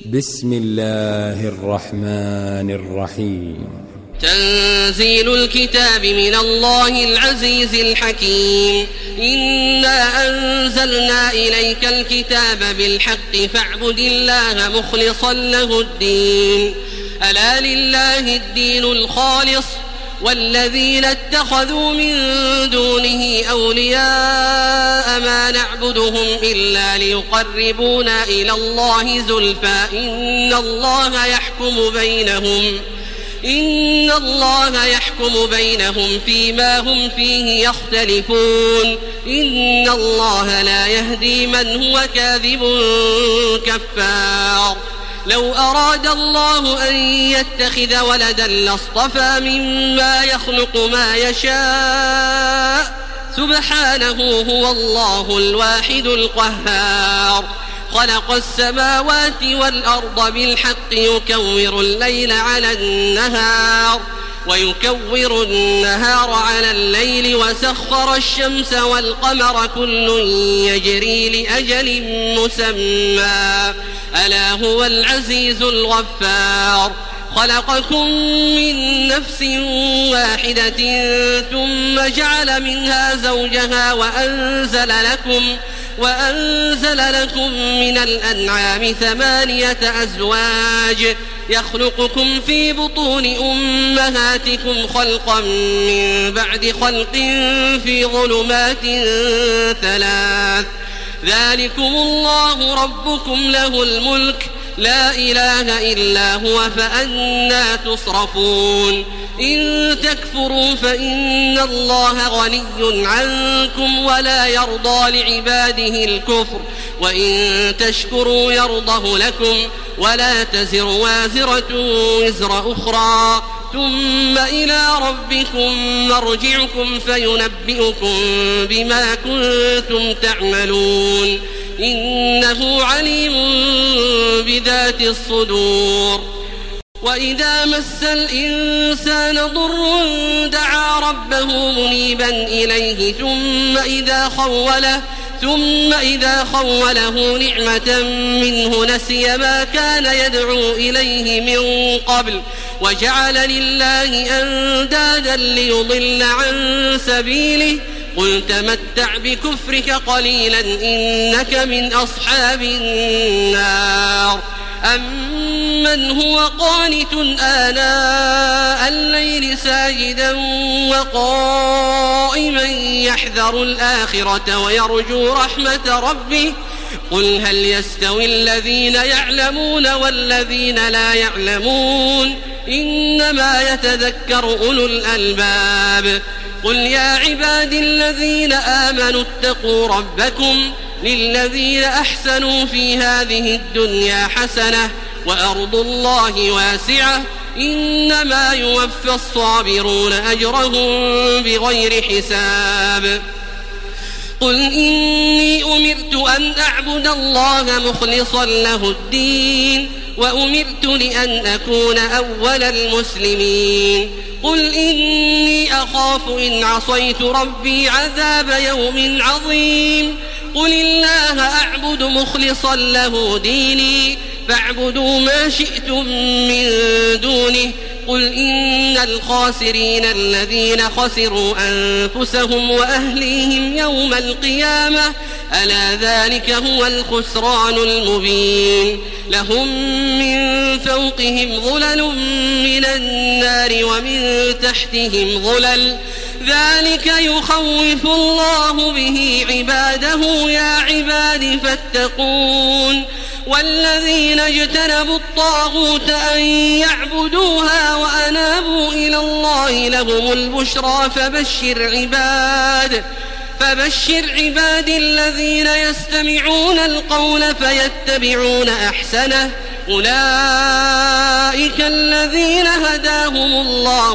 بسم الله الرحمن الرحيم. تنزيل الكتاب من الله العزيز الحكيم. إنا أنزلنا إليك الكتاب بالحق فاعبد الله مخلصا له الدين. ألا لله الدين الخالص والذين اتخذوا من دونه أولياء ما نعبدهم إلا ليقربونا إلى الله زلفى إن الله يحكم بينهم فيما هم فيه يختلفون. إن الله لا يهدي من هو كاذب كفار. لو أراد الله أن يتخذ ولدا لاصطفى مما يخلق ما يشاء سبحانه هو الله الواحد القهار. خلق السماوات والأرض بالحق يكور الليل على النهار ويكور النهار على الليل وسخر الشمس والقمر كل يجري لأجل مسمى ألا هو العزيز الغفار. خلقكم من نفس واحدة ثم جعل منها زوجها وأنزل لكم من الأنعام 8 أزواج يخلقكم في بطون أمهاتكم خلقا من بعد خلق في ظلمات 3 ذلكم الله ربكم له الملك لا إله إلا هو فأنى تصرفون. إن تكفروا فإن الله غني عنكم ولا يرضى لعباده الكفر وإن تشكروا يرضه لكم ولا تزر وازرة وزر أخرى ثم إلى ربكم مرجعكم فينبئكم بما كنتم تعملون. إنه عليم بذات الصدور. وإذا مس الإنسان ضر دعا ربه منيبا إليه ثم إذا خوله نعمة منه نسي ما كان يدعو إليه من قبل وجعل لله أندادا ليضل عن سبيله قل تمتع بكفرك قليلا إنك من أصحاب النار. أمن هو قانت آناء الليل ساجدا وقائما يحذر الآخرة ويرجو رحمة ربه قل هل يستوي الذين يعلمون والذين لا يعلمون إنما يتذكر أولو الألباب. قل يا عبادي الذين آمنوا اتقوا ربكم للذين أحسنوا في هذه الدنيا حسنة وأرض الله واسعة إنما يوفى الصابرون أجرهم بغير حساب. قل إني أمرت أن أعبد الله مخلصا له الدين وأمرت لأن أكون أول المسلمين. قل إني أخاف إن عصيت ربي عذاب يوم عظيم. قل الله أعبد مخلصا له ديني فاعبدوا ما شئتم من دونه. قل إن الخاسرين الذين خسروا أنفسهم وأهليهم يوم القيامة ألا ذلك هو الخسران المبين. لهم من فوقهم ظلل من النار ومن تحتهم ظلل ذلك يخوف الله به عباده يا عباد فاتقون. والذين اجتنبوا الطاغوت أن يعبدوها وأنابوا إلى الله لهم البشرى فبشر عباد الذين يستمعون القول فيتبعون أحسنه أولئك الذين هداهم الله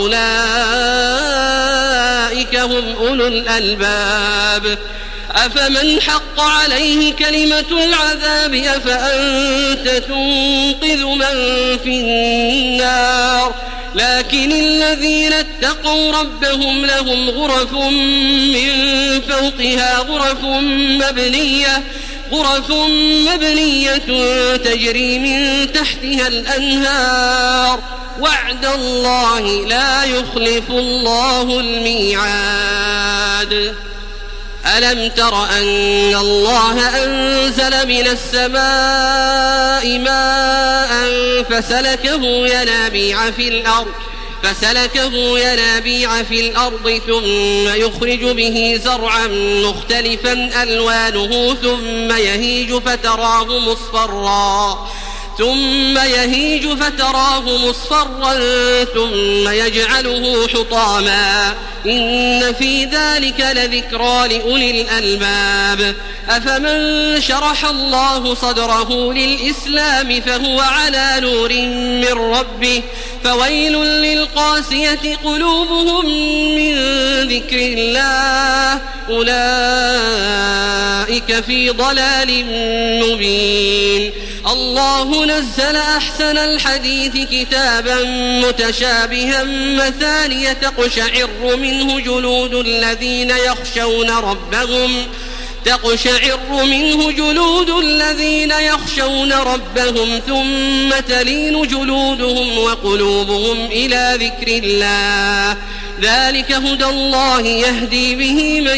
وأولئك هم أولو الألباب. أفمن حق عليه كلمة العذاب أفأنت تنقذ من في النار. لكن الذين اتقوا ربهم لهم غرف من فوقها غرف غرف مبنية تجري من تحتها الأنهار وعد الله لا يخلف الله الميعاد. ألم تر أن الله أنزل من السماء ماء فسلكه ينابيع في الأرض ثم يخرج به زرعا مختلفا ألوانه ثم يهيج فتراه مصفرا ثم يجعله حطاما إن في ذلك لذكرى لأولي الألباب. أفمن شرح الله صدره للإسلام فهو على نور من ربه فويل للقاسية قلوبهم من ذكر الله أولئك في ضلال مبين. الله نزل أحسن الحديث كتابا متشابها مثانية تقشعر منه جلود الذين يخشون ربهم ثم تلين جلودهم وقلوبهم إلى ذكر الله ذلك هدى الله يهدي به من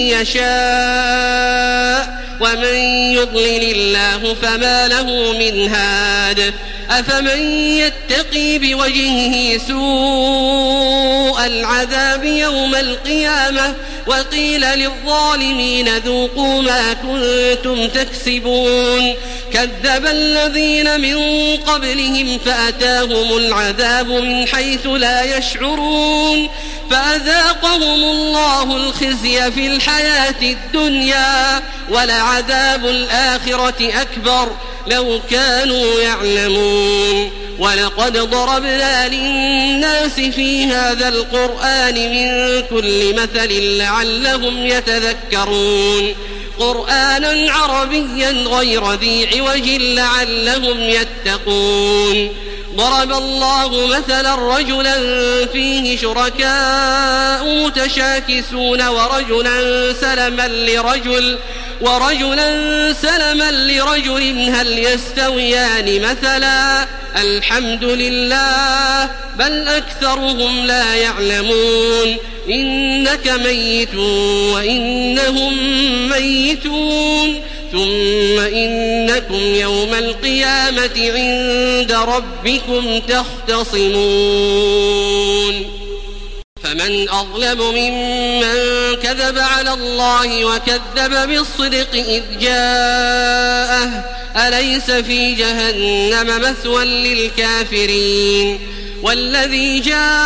يشاء ومن يضلل الله فما له من هاد. أفمن يتقي بوجهه سوء العذاب يوم القيامة وقيل للظالمين ذوقوا ما كنتم تكسبون كذب الذين من قبلهم فأتاهم العذاب من حيث لا يشعرون فأذاقهم الله الخزي في الحياة الدنيا ولعذاب الآخرة أكبر لو كانوا يعلمون. ولقد ضربنا للناس في هذا القرآن من كل مثل لعلهم يتذكرون قرآنا عربيا غير ذي عوج لعلهم يتقون. ضرب الله مثلا رجلا فيه شركاء متشاكسون ورجلا سلما لرجل هل يستويان مثلا الحمد لله بل أكثرهم لا يعلمون. إنك ميت وإنهم ميتون ثم إنكم يوم القيامة عند ربكم تختصمون. فمن أظلم ممن كذب على الله وكذب بالصدق إذ جاءه أليس في جهنم مثوى للكافرين. والذي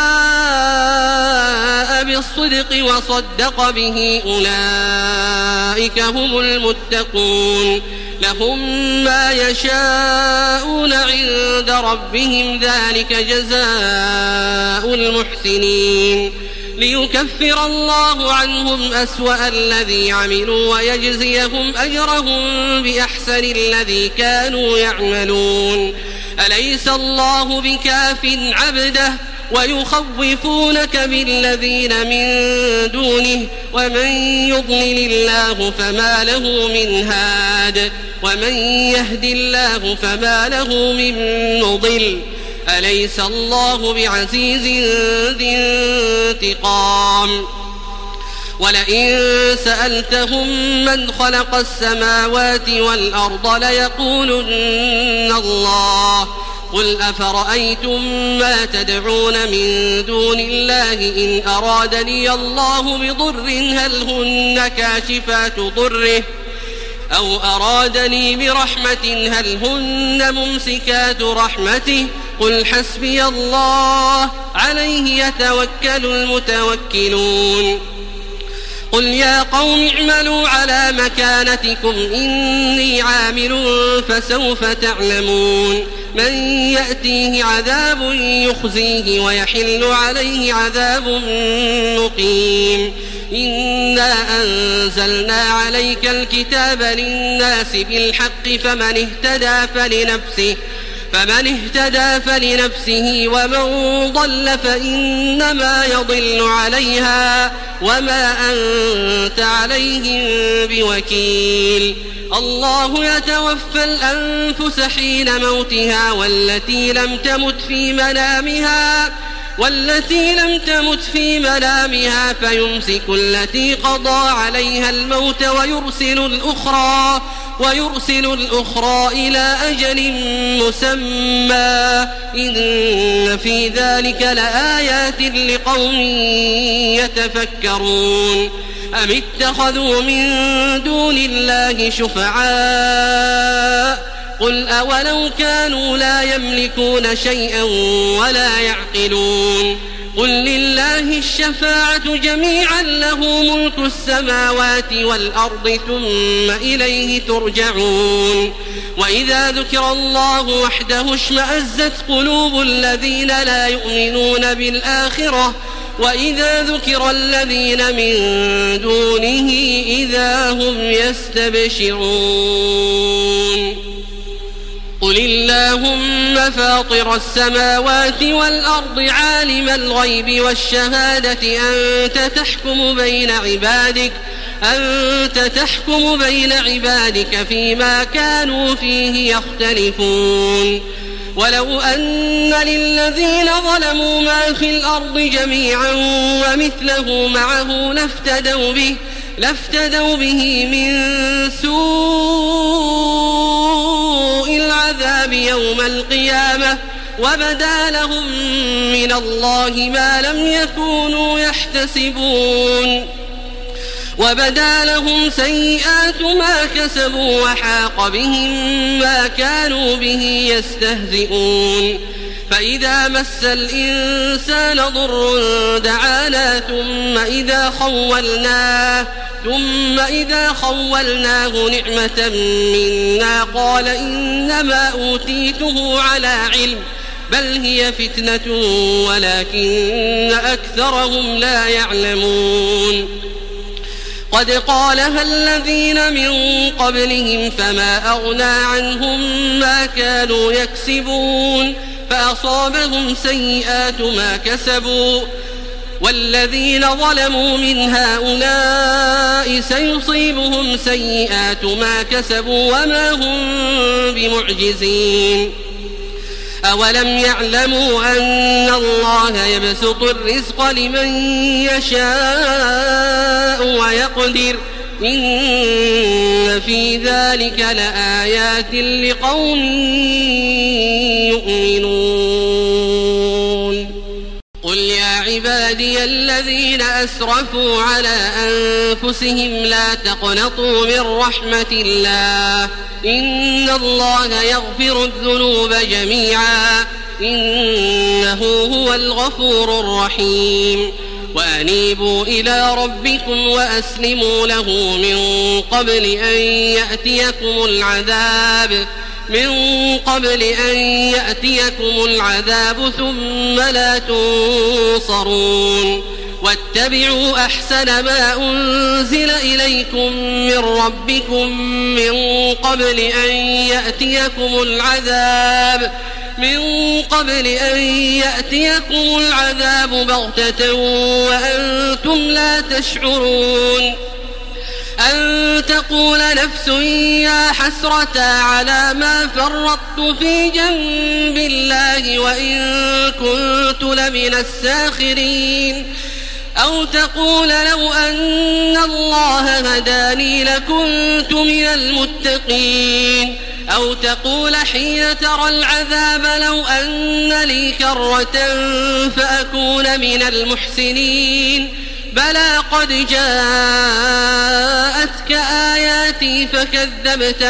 جاء بالصدق وصدق به أولئك هم المتقون لهم ما يشاءون عند ربهم ذلك جزاء المحسنين ليكفر الله عنهم أسوأ الذي عملوا ويجزيهم أجرهم بأحسن الذي كانوا يعملون. أليس الله بكاف عبده ويخوفونك بالذين من دونه ومن يضلل الله فما له من هاد ومن يهد الله فما له من مضل. أليس الله بعزيز ذي انتقام. ولئن سألتهم من خلق السماوات والأرض ليقولن الله قل أفرأيتم ما تدعون من دون الله إن أرادني الله بضر هل هن كاشفات ضره أو أرادني برحمة هل هن ممسكات رحمته قل حسبي الله عليه يتوكل المتوكلون. قل يا قوم اعملوا على مكانتكم إني عامل فسوف تعلمون من يأتيه عذاب يخزيه ويحل عليه عذاب مقيم. إنا أنزلنا عليك الكتاب للناس بالحق فمن اهتدى فلنفسه ومن ضل فإنما يضل عليها وما أنت عليهم بوكيل. الله يتوفى الأنفس حين موتها والتي لم تمت في منامها فيمسك التي قضى عليها الموت ويرسل الأخرى إلى أجل مسمى إن في ذلك لآيات لقوم يتفكرون أم اتخذوا من دون الله شفعاء قل أولو كانوا لا يملكون شيئا ولا يعقلون قل لله الشفاعة جميعا له ملك السماوات والأرض ثم إليه ترجعون وإذا ذكر الله وحده اشمأزت قلوب الذين لا يؤمنون بالآخرة وإذا ذكر الذين من دونه إذا هم يستبشرون قل اللهم فاطر السماوات والأرض عالم الغيب والشهادة أنت تحكم بين عبادك فيما كانوا فيه يختلفون ولو أن للذين ظلموا ما في الأرض جميعا ومثله معه لافتدوا به من سوء العذاب يوم القيامة وبدا لهم من الله ما لم يكونوا يحتسبون وبدا لهم سيئات ما كسبوا وحاق بهم ما كانوا به يستهزئون فإذا مس الإنسان ضر دعانا ثم إذا خولناه نعمة منا قال إنما أوتيته على علم بل هي فتنة ولكن أكثرهم لا يعلمون قد قالها الذين من قبلهم فما أغنى عنهم ما كانوا يكسبون فأصابهم سيئات ما كسبوا والذين ظلموا من هؤلاء سيصيبهم سيئات ما كسبوا وما هم بمعجزين أولم يعلموا أن الله يبسط الرزق لمن يشاء ويقدر إن في ذلك لآيات لقوم يؤمنون قل يا عبادي الذين أسرفوا على أنفسهم لا تقنطوا من رحمة الله إن الله يغفر الذنوب جميعا إنه هو الغفور الرحيم وأنيبوا إلى ربكم وأسلموا له من قبل أن يأتيكم العذاب ثم لا تنصرون واتبعوا أحسن ما أنزل إليكم من ربكم من قبل أن يأتيكم العذاب بغتة وأنتم لا تشعرون أن تقول نفس يا حسرة على ما فرطت في جنب الله وإن كنت لمن الساخرين أو تقول لو أن الله هداني لكنت من المتقين أو تقول حين ترى العذاب لو أن لي كرة فأكون من المحسنين بلى قد جاءتك آياتي فكذبت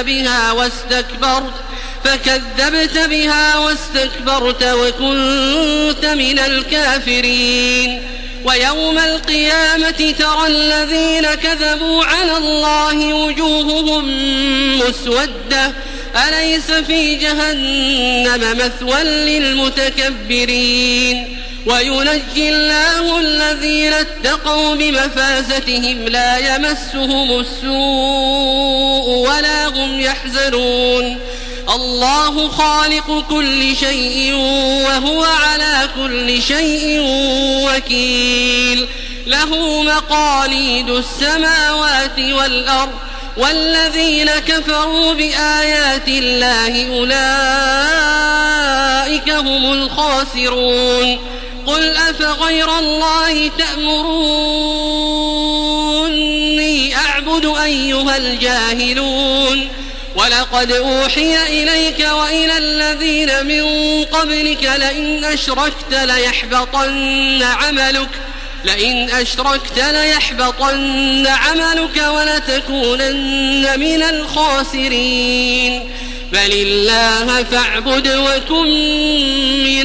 بها واستكبرت وكنت من الكافرين ويوم القيامة ترى الذين كذبوا على الله وجوههم مسودة أليس في جهنم مثوى للمتكبرين وينجي الله الذين اتقوا بمفازتهم لا يمسهم السوء ولا هم يحزنون الله خالق كل شيء وهو على كل شيء وكيل له مقاليد السماوات والأرض والذين كفروا بآيات الله أولئك هم الخاسرون قل أفغير الله تأمروني أعبد أيها الجاهلون ولقد أوحي إليك وإلى الذين من قبلك لئن أشركت ليحبطن عملك ولتكونن من الخاسرين بل الله فاعبد وكن من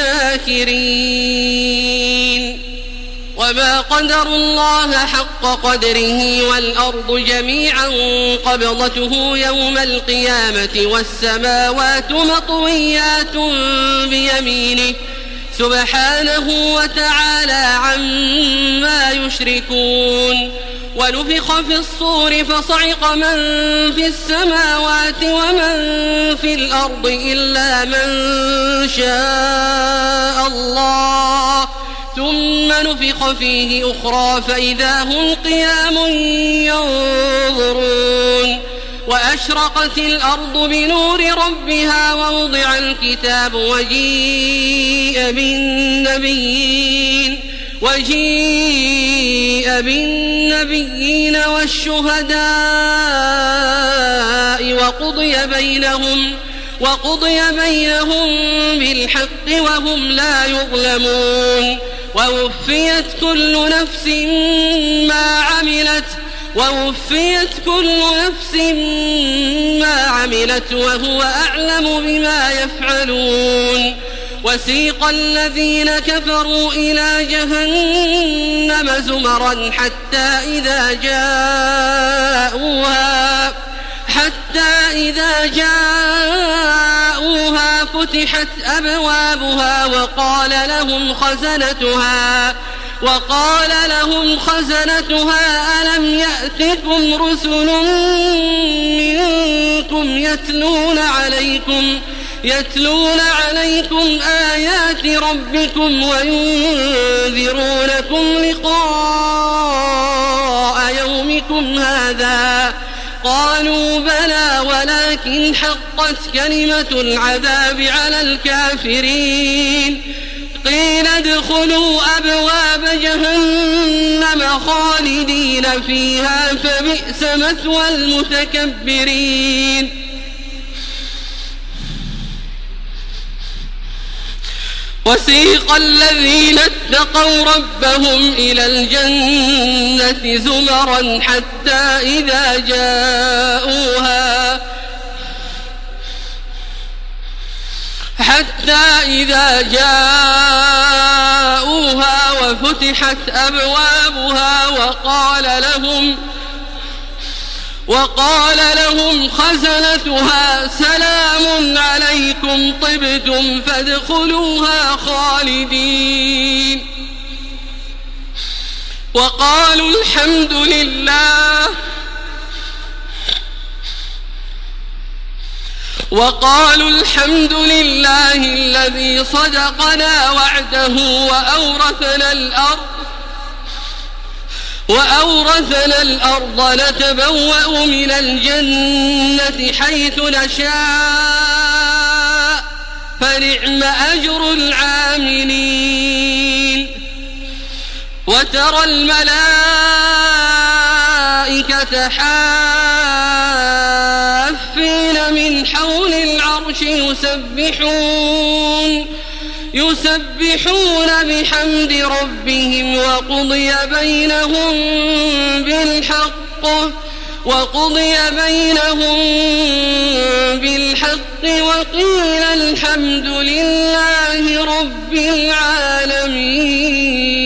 الشاكرين وما قدروا الله حق قدره والأرض جميعا قبضته يوم القيامة والسماوات مطويات بيمينه سبحانه وتعالى عما يشركون ونفخ في الصور فصعق من في السماوات ومن في الأرض إلا من شاء الله ثم نفخ فيه أخرى فإذا هم قيام ينظرون وأشرقت الأرض بنور ربها ووضع الكتاب وجيء بالنبيين والشهداء وقضي بينهم بالحق وهم لا يظلمون ووفيت كل نفس ما عملت وهو أعلم بما يفعلون وسيق الذين كفروا إلى جهنم زمرا حتى إذا جاءوها فتحت أبوابها وقال لهم خزنتها ألم يأتكم رسل منكم يتلون عليكم آيات ربكم وينذرونكم لقاء يومكم هذا قالوا بلى ولكن حقت كلمة العذاب على الكافرين قيل ادخلوا أبواب جهنم خالدين فيها فبئس مثوى المتكبرين وسيق الذين اتقوا ربهم إلى الجنة زمرا حتى إذا جاءوها وفتحت أبوابها وقال لهم خزنتها سلام عليكم طبتم فادخلوها خالدين وقالوا الحمد لله الذي صدقنا وعده وأورثنا الأرض نتبوأ من الجنة حيث نشاء فنعم أجر العاملين وترى الملائكة حافين من حول العرش يسبحون بحمد ربهم وقضي بينهم بالحق وقيل الحمد لله رب العالمين.